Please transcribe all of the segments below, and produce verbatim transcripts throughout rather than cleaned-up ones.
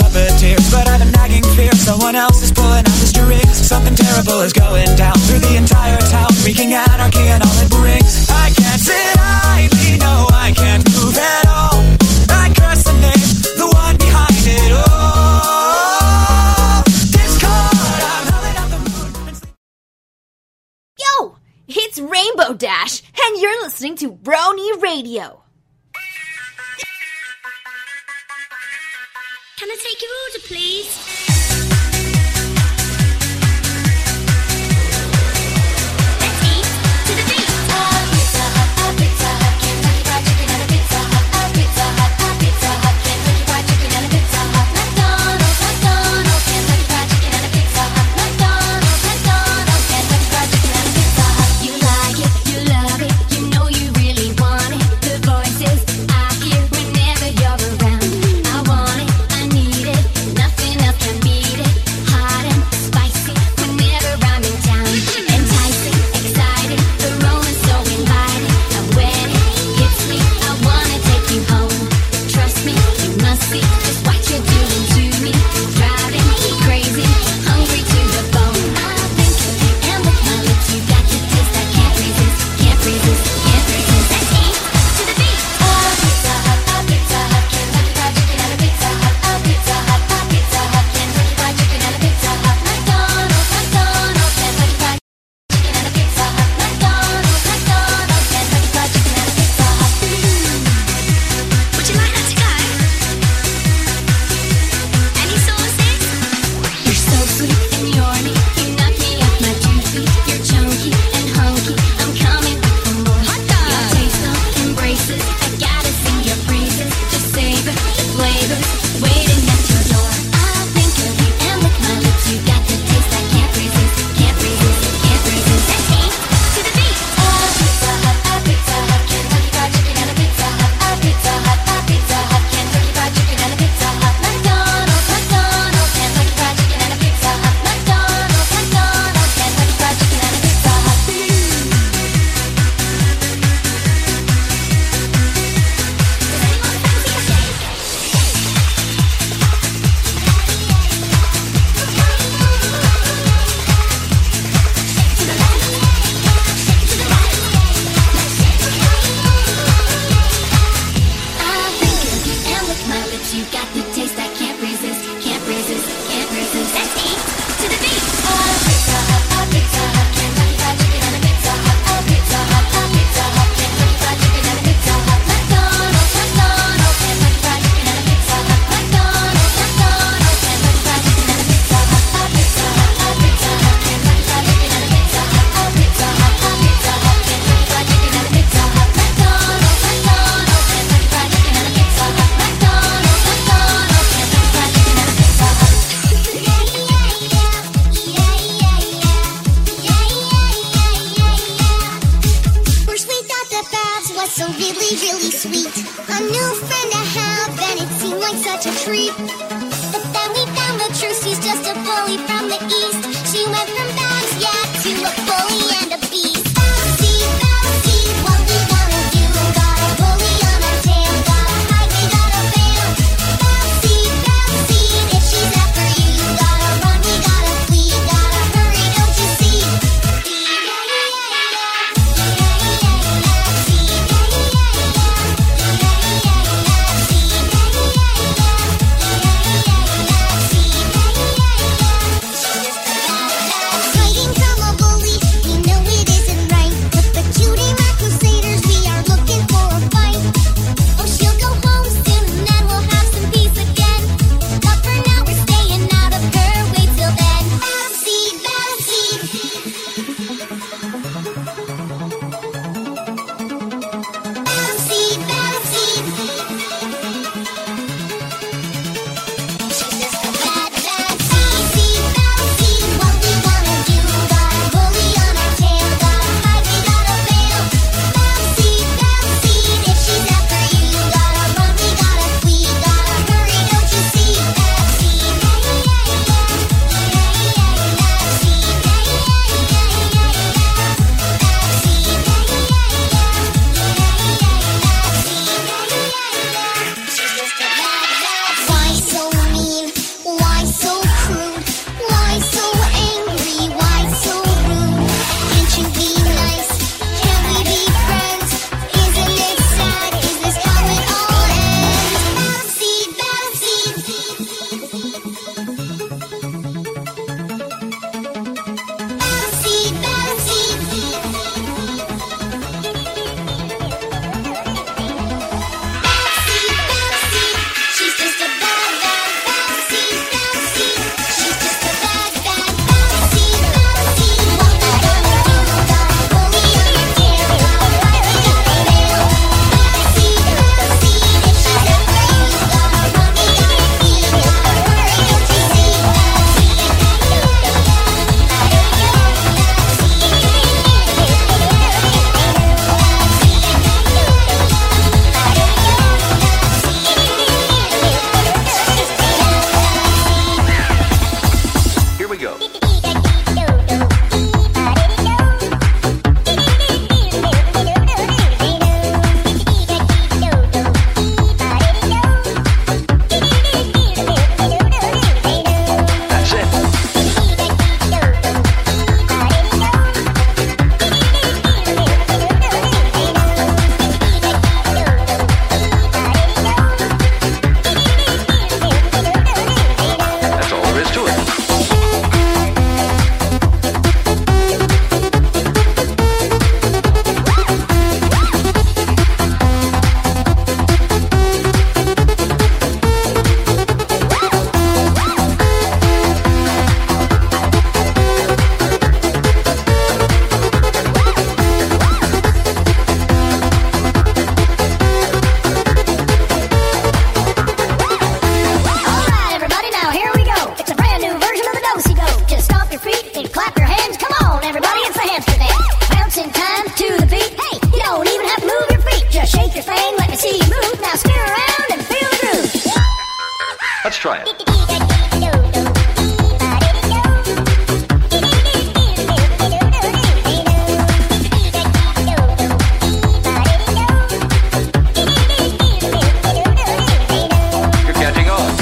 puppeteers, but I've a nagging fear someone else is pulling out the strings. Something terrible is going down through the entire town, wreaking anarchy and all it brings. I can't sit idly, no, I can't move at all. I curse the name, the one behind it all. Discord, I'm howling at the moon. Yo, it's Rainbow Dash, and you're listening to Brony Radio. Can I take your order, please? Let's eat to the beat. A Pizza Hut, a Pizza Hut, Kentucky Fried Chicken and a Pizza Hut. A Pizza Hut, a Pizza Hut, Kentucky Fried Chicken and a Pizza Hut. McDonald's, McDonald's, Kentucky Fried Chicken and a Pizza Hut. McDonald's, McDonald's, Kentucky Fried Chicken and a Pizza Hut. You like it, you love it, you know you really want it. The voices I hear whenever you're around. I want it, I need it, nothing else can beat it. Hot and spicy whenever I'm in town. Enticing, exciting, the aroma's so inviting. And when it hits me, I wanna take you home. Trust me, you must see just what you're doing to me. Driving me crazy, hungry to the bone. I think of you and with my lips, you got the taste I can't resist, can't resist, can't resist. Let's eat to the beat. A Pizza Hut, a Pizza Hut, Kentucky Fried Chicken and a Pizza Hut. A Pizza Hut, a Pizza Hut, Kentucky Fried Chicken and a Pizza Hut. McDonald's, McDonald's, Kentucky Fried Chicken and a Pizza Hut. McDonald's, McDonald's, Kentucky Fried Chicken and a Pizza Hut. Would you like that to go? Any sauces? You're so sweet and yawny. You knock me off my two feet. You're chunky and hunky. I'm coming back for more. Hot dog. Your taste of embraces. I gotta sing your praises. Just savor the flavors waiting at your door. I think of you and with my lips, you got the taste I can't resist, can't resist, can't resist. Let's eat to the beat. A Pizza Hut, a Pizza Hut, Kentucky Fried Chicken and a Pizza Hut. A Pizza Hut, a Pizza Hut, Kentucky Fried Chicken and a Pizza Hut. McDonald's, McDonald's, Kentucky Fried Chicken and a Pizza Hut. McDonald's, McDonald's, Kentucky Fried Chicken and a Pizza Hut. Does anyone fancy a shake? To the left, shake to the right. I think of you and with my lips, you got the taste I can't resist, can't resist, can't resist. Let's eat to the beat. A Pizza Hut, a Pizza Hut, Kentucky Fried Chicken and a Pizza Hut. A Pizza Hut, a Pizza Hut, Kentucky Fried Chicken and a Pizza Hut. McDonald's, McDonald's, Kentucky Fried Chicken and a Pizza Hut. McDonald's, McDonald's, Kentucky Fried Chicken and a Pizza Hut. A Pizza Hut, a Pizza Hut, Kentucky Fried Chicken and a Pizza Hut. A Pizza Hut, a Pizza Hut, Kentucky Fried Chicken and a Pizza Hut. McDonald's, McDonald's, Kentucky Fried Chicken and a Pizza Hut. McDonald's, McDonald's, Kentucky Fried Chicken and a Pizza Hut. First we thought the baths was so really, really sweet. A new friend to have, and it seemed like such a treat. But then we found the truth, she's just a bully from the east. She went from baths, yeah, to a bully and a beast. Bouncy, bouncy, what we gonna do? Got a bully on our tail, gotta hide, we gotta bail. Bouncy, bouncy, if she's after you, gotta run, we gotta flee, gotta hurry, don't you see? Let's try it. You're catching on.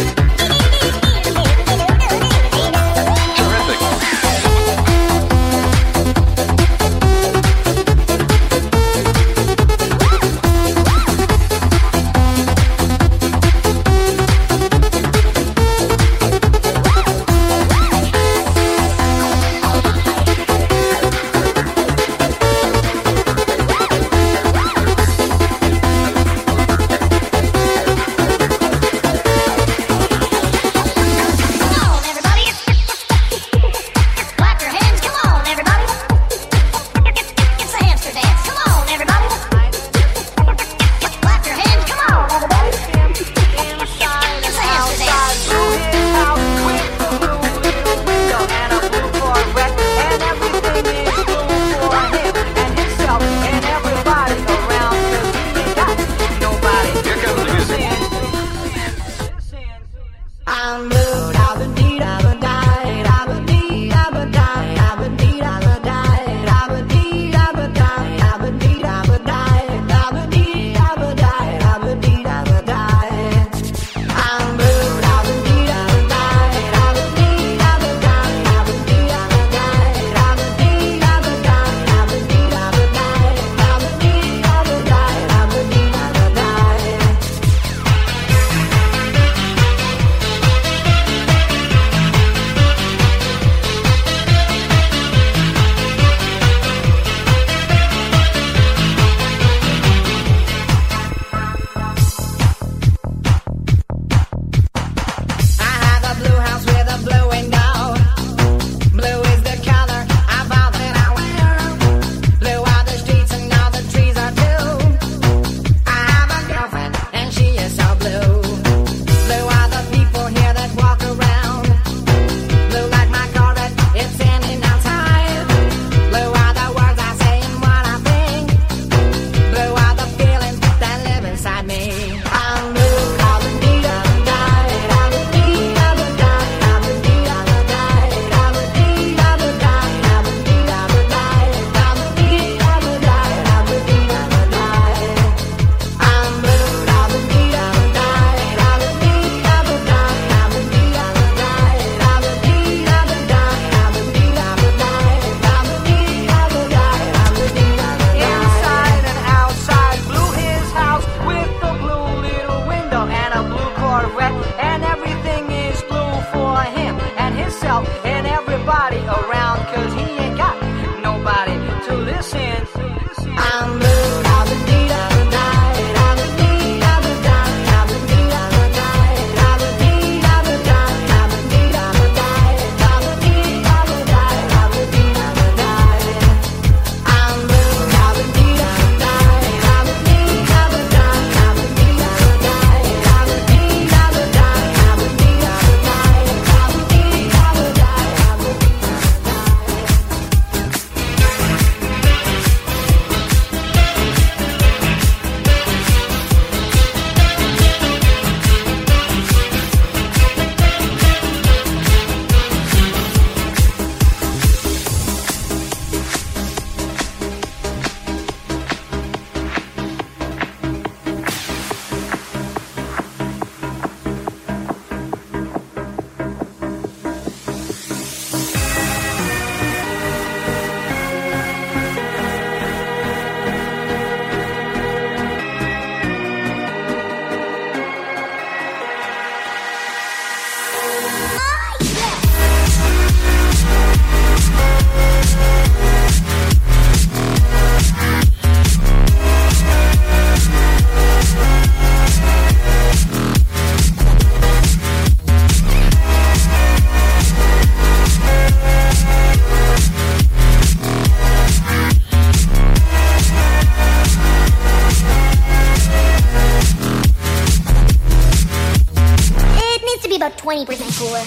Terrific. twenty percent cooler.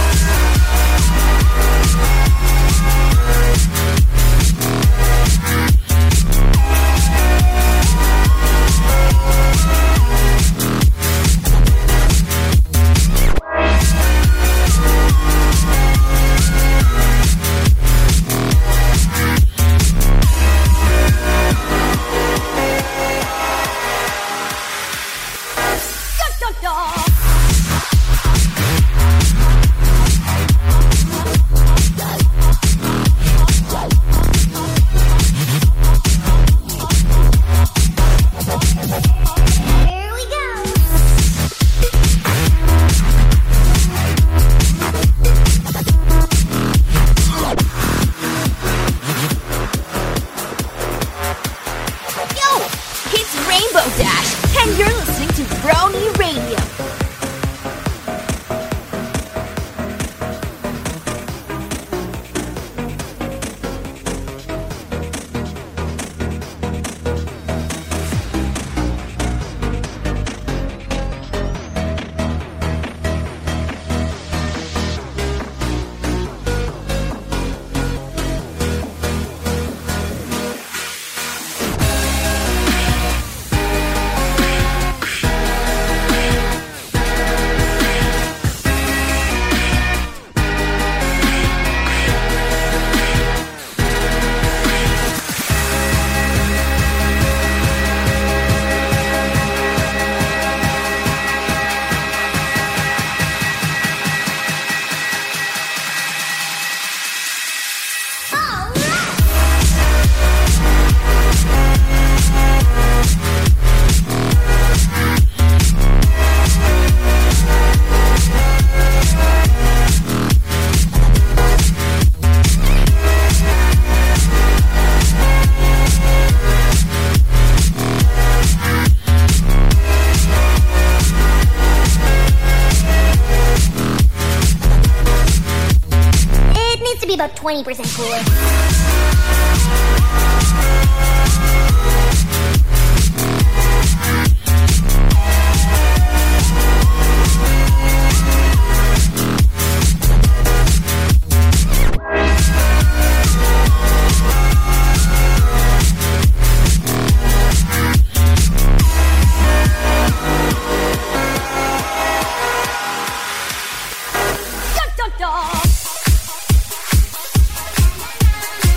Here we go. Yo, it's Rainbow Dash, and you're listening to Brony Radio. It needs to be about twenty percent cooler. Dun, dun, dun.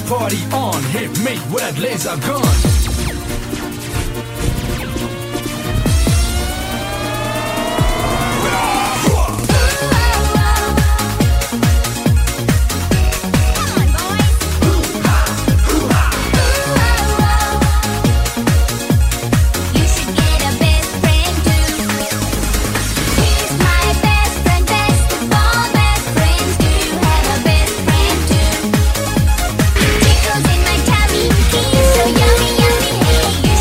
party on. Hit me with that laser gun. Tickles in my tummy, he's so yummy, yummy. Hey, you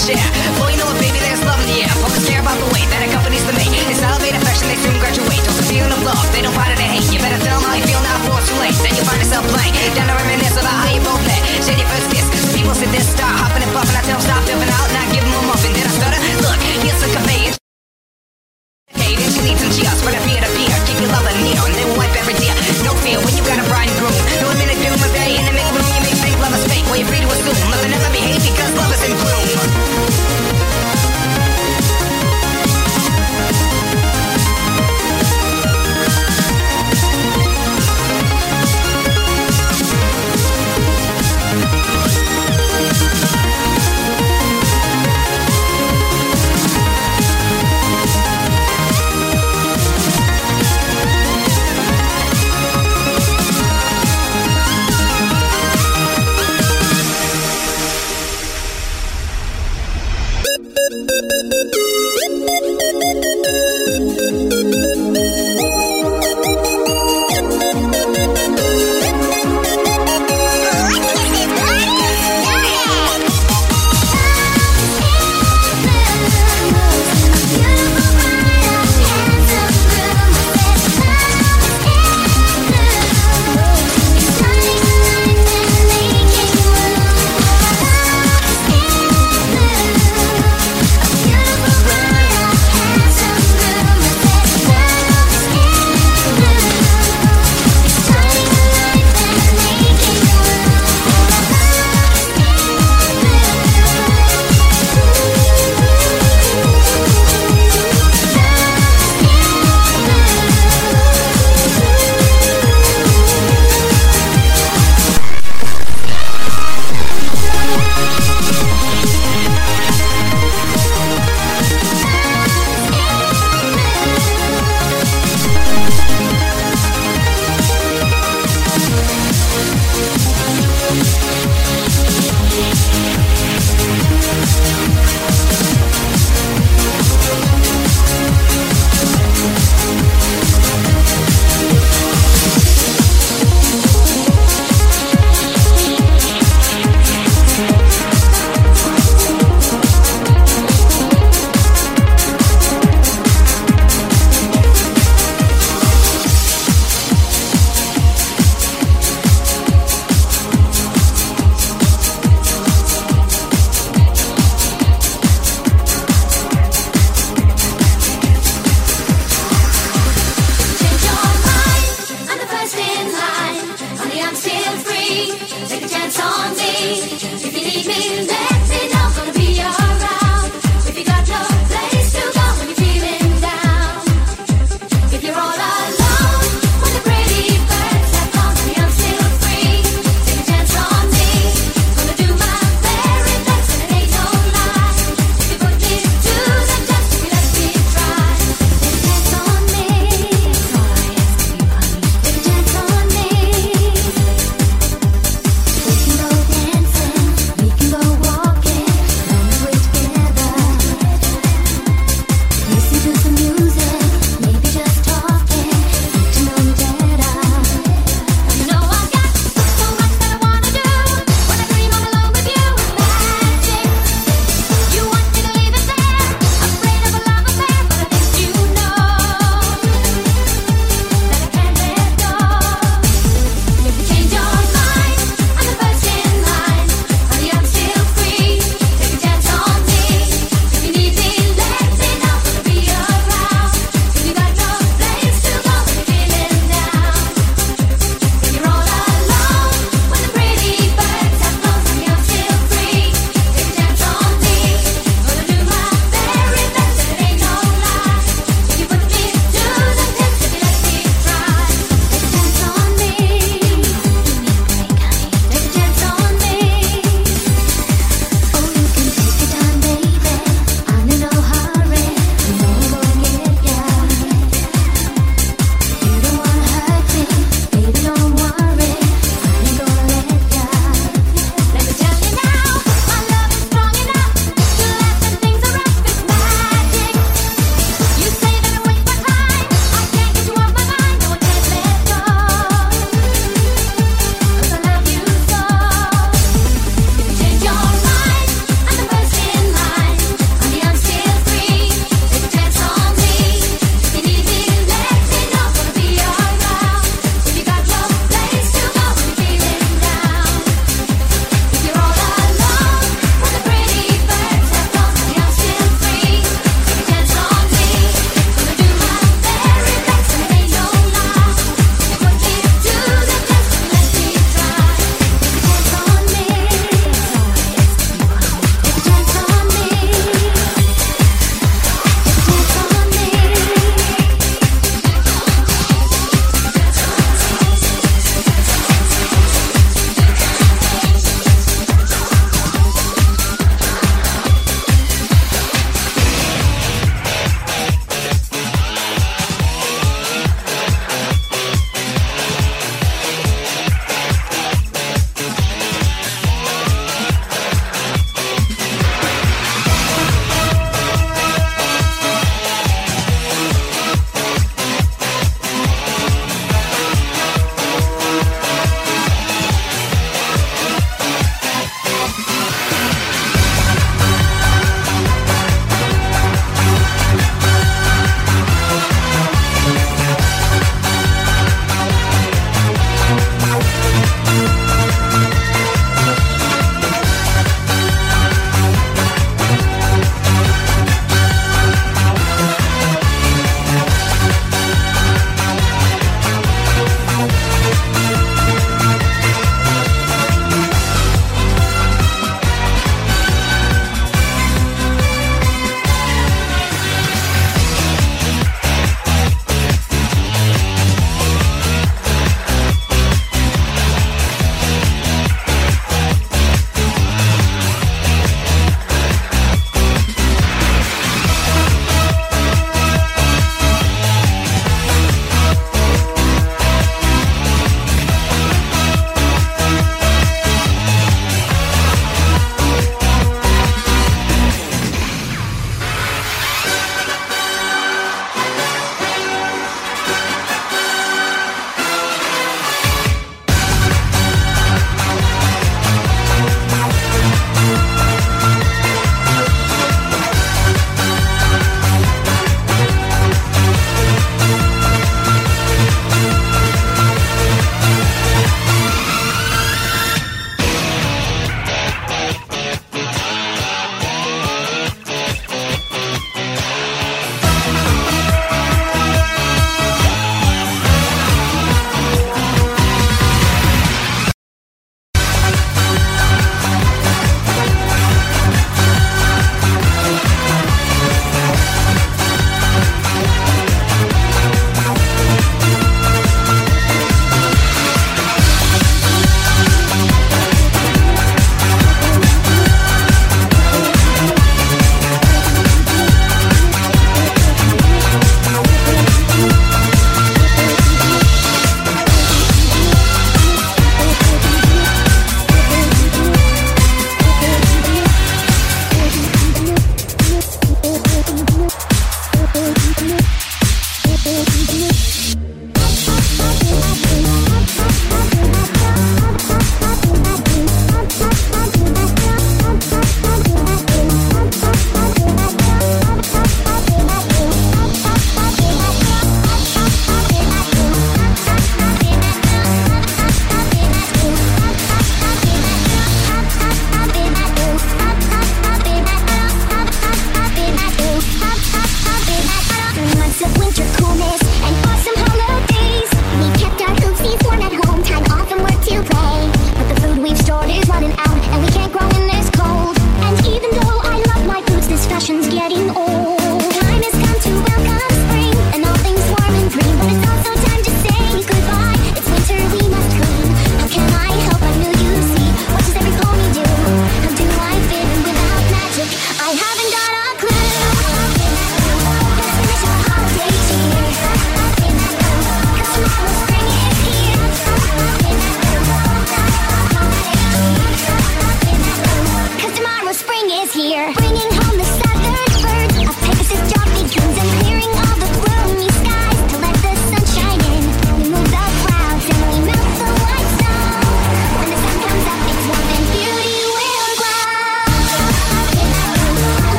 share. Boy, you know what, baby, there's love in the air. Focus care about the way that accompanies the mate. It's elevate affection, they soon graduate. Don't the feeling of love, they don't find it to hate. You better tell them how you feel now before it's too late. Then you find yourself playing, down to reminisce about how you both met. Share your first kiss, some people sit there, start hopping and buffing. I tell them stop flipping out, not give them a muffin. Did I stutter? Look, here's a cafe. Hey, didn't you need some cheers? Spread a peer to peer, keep your lover near, and they will wipe every tear. No fear when you got a bride and groom. No minute doom of day in the make room, you may think love is fake. Well, you're free to assume love will never behave because love is in bloom. Beautiful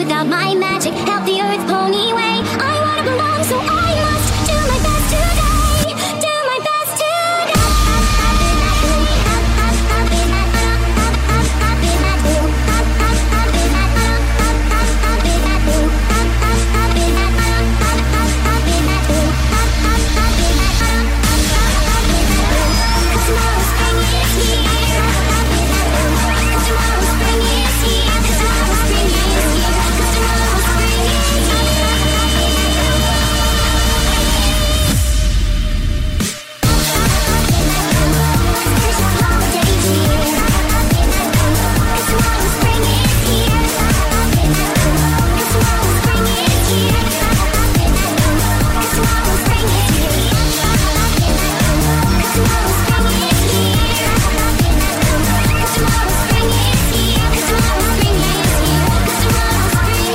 without my magic, help the earth pony way. I wanna belong, so I must do my best today. Do my best today. Tomorrow spring is here. Tomorrow spring is here. Tomorrow spring is here. Tomorrow spring is There's no holidays here. Tomorrow spring is here. Tomorrow spring is here. Tomorrow spring is here. Tomorrow spring is here. Tomorrow spring is here. Tomorrow spring is here. Tomorrow spring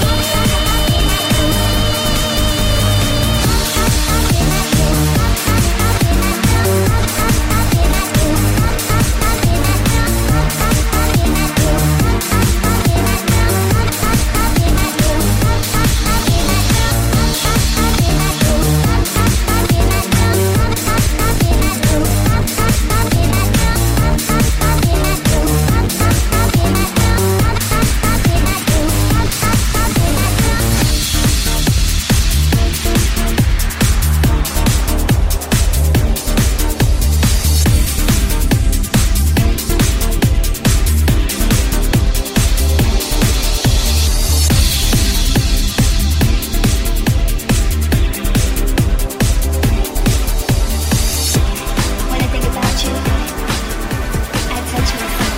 When I think about you, I touch myself.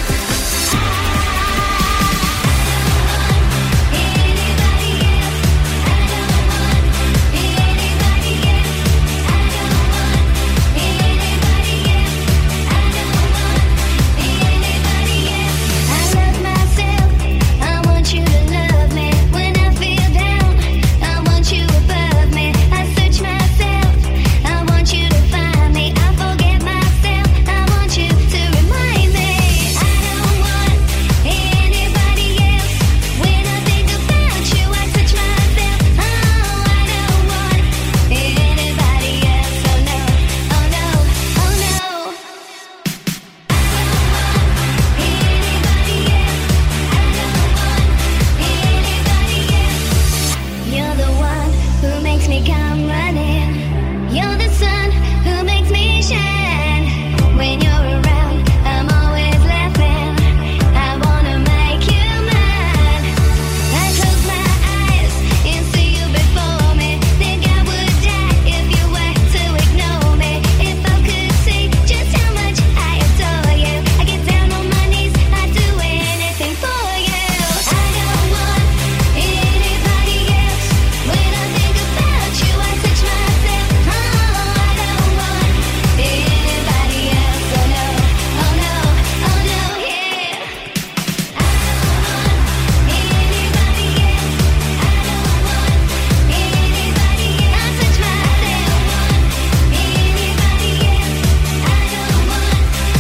Anybody else? I don't want anybody else. I don't want anybody else. I don't want anybody else. I love myself. I want you to love me. When I feel down, I want you above me. I search myself. I want you to find me. I forget myself. I want you to remind me. I don't want anybody else. When I think about you, I touch myself. Oh, I don't want anybody else. Oh no, oh no, oh no. I don't want anybody else. I don't want anybody else. You're the one who makes me come running. You're the sun who makes me shine. When you're around, I'm always laughing. I wanna make you mine. I close my eyes and see you before me. Think I would die if you were to ignore me. If I could see just how much I adore you, I get down on my knees, I'd do anything for you. I don't want anybody else. When I think about you, I touch myself. Oh, I don't want anybody else. Oh no, oh no, oh no, yeah. I don't want anybody else. I don't want anybody else. I touch myself. Anybody else. I don't want.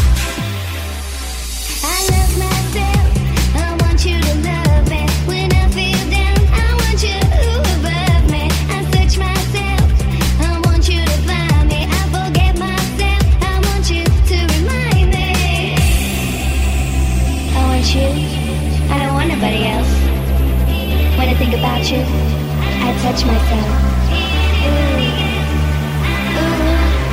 I love myself. I want you to love me. When I feel down, I want you above me. I search myself. I want you to find me. I forget myself. I want you to remind me. I want you. I don't want nobody else. When I think about you, I touch myself. Ooh. Ooh.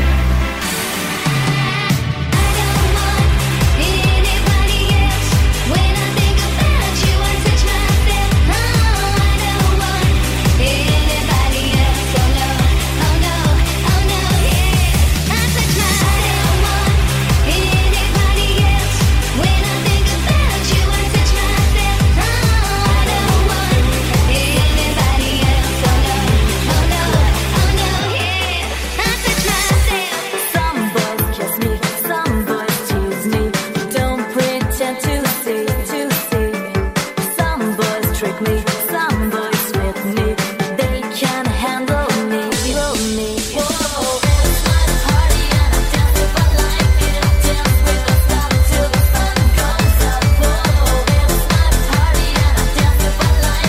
I don't want anybody else. When I think about you, I touch myself. Oh, I don't want anybody else. Oh no, oh no, oh no, yeah. I touch myself. I don't want anybody else. When I think about you, I touch myself. Oh, I don't want anybody else. Oh no, oh no, oh no, yeah. I touch myself. Some boys kiss me, some boys tease me. Don't pretend to see, to see. Some boys trick me, some boys with me. They can't handle me, oh me. Whoa, it's my party and I dance if I like it. Dance with the stop till the sun comes up. Whoa, it's my party and I dance if I like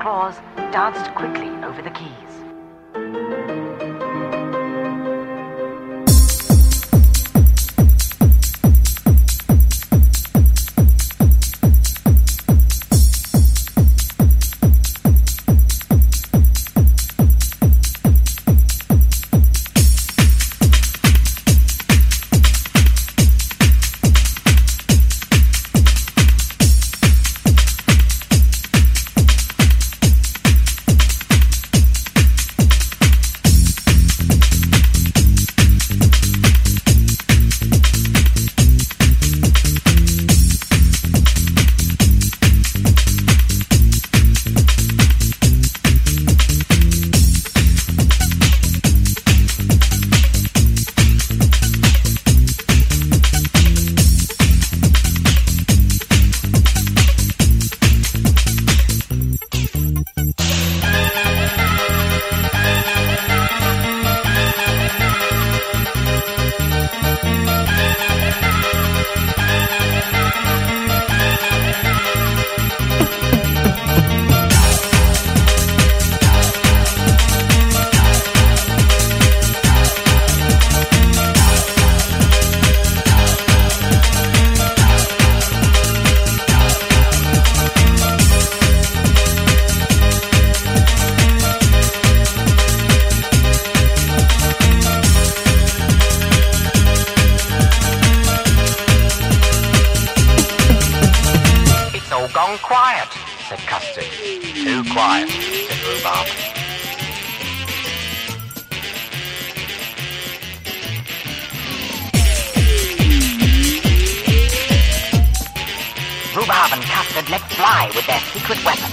claws danced quickly over the keys. Gone quiet, said Custard. Too quiet, said Rhubarb. Rhubarb and Custard let fly with their secret weapon.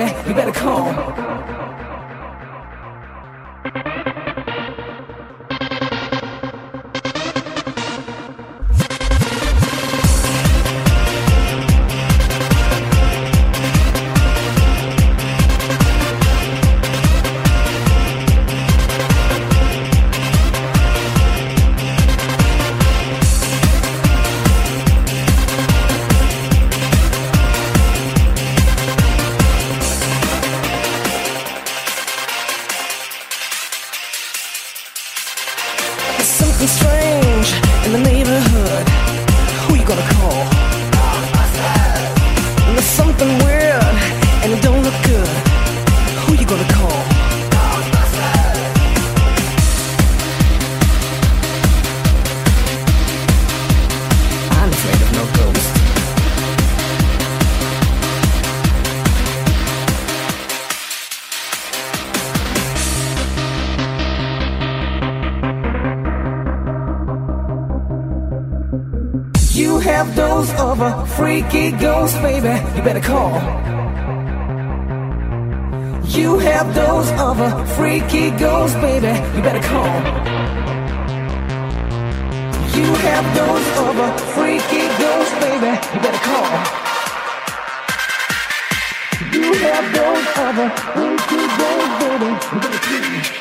baby, you better call. Something strange in the neighborhood. Who you gonna call? And there's something weird and it don't look good. Who you gonna call? I'm afraid of no ghost. You have those of a freaky ghost, baby, you better call. You have those of a freaky ghost, baby, you better call. You have those of a freaky ghost, baby, you better call. You have those of a freaky ghost, baby, you better call.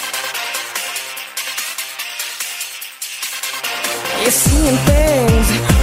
You're seeing things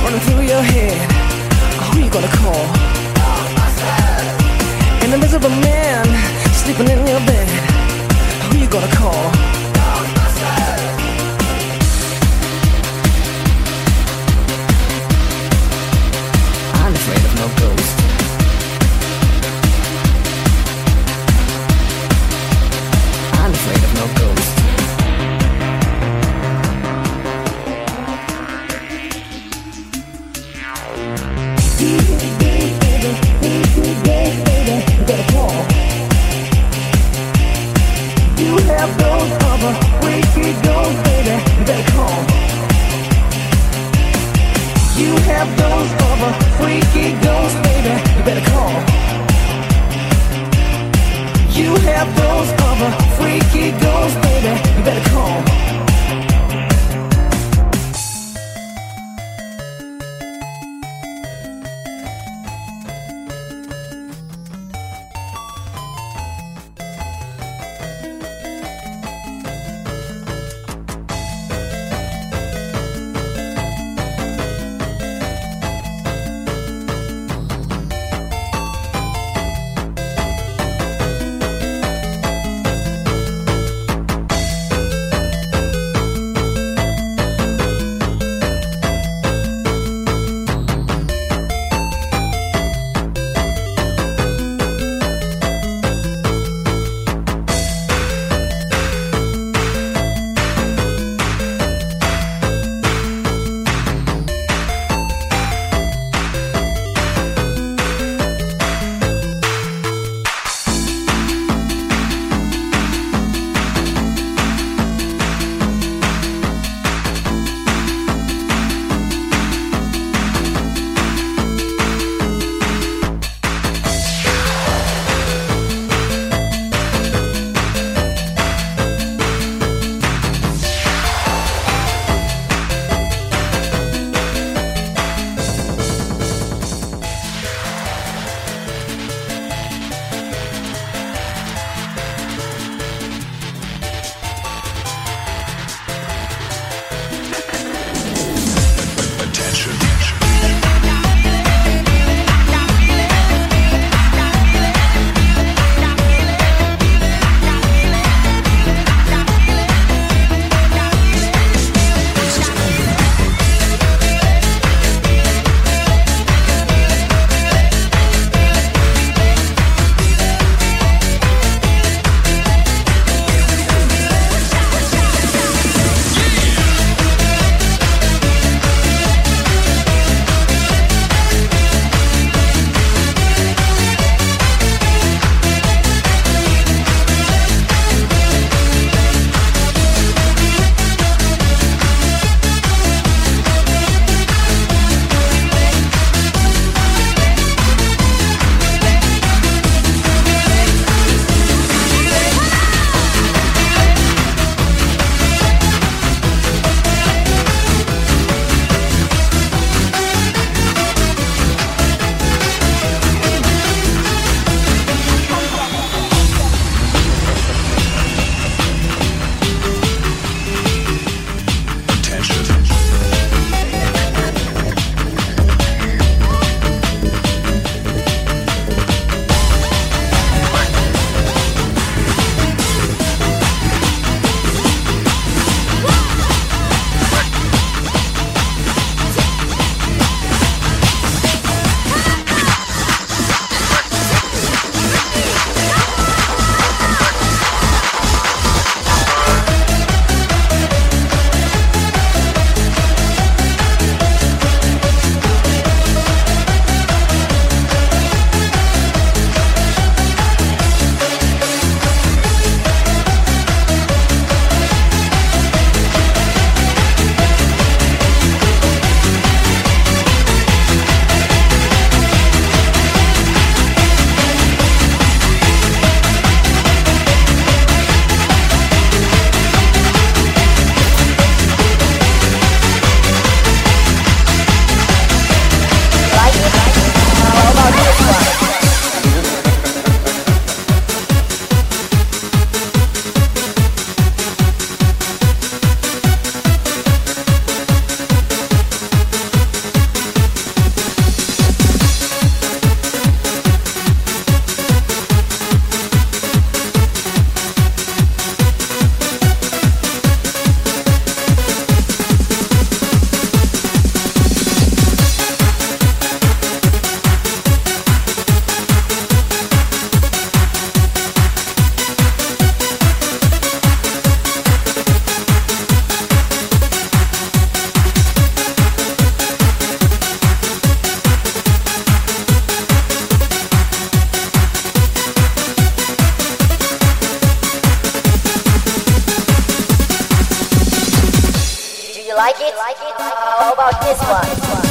it? How about this one?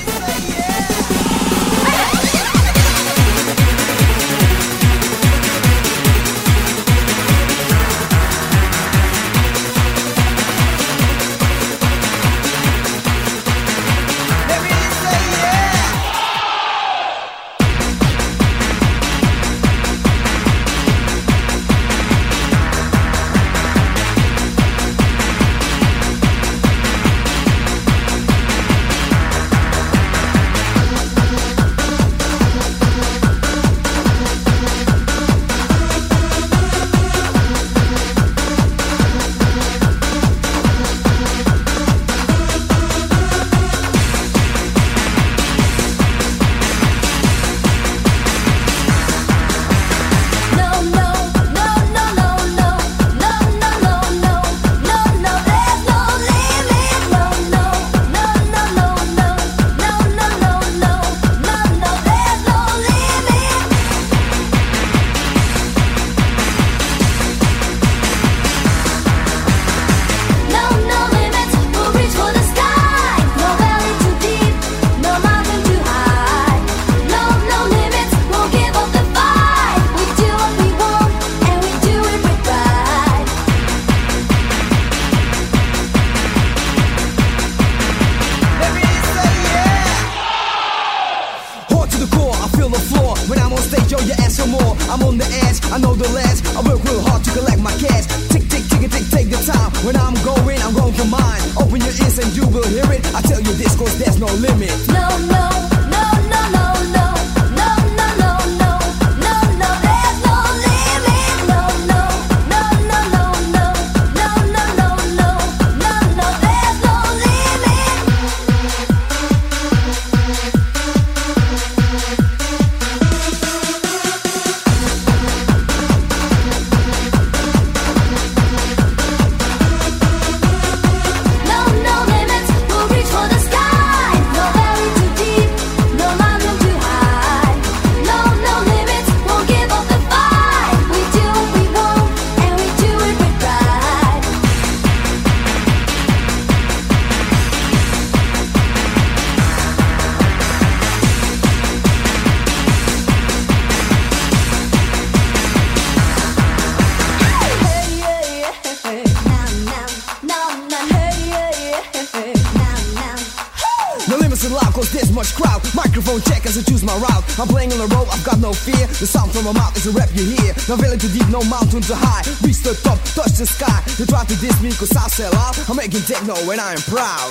I'm playing on the road, I've got no fear. The sound from my mouth is a rap you hear. No valley too deep, no mountain too high. Reach the top, touch the sky. You try to diss me cause I sell out. I'm making techno and I am proud.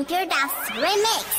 Computer Dance Remix.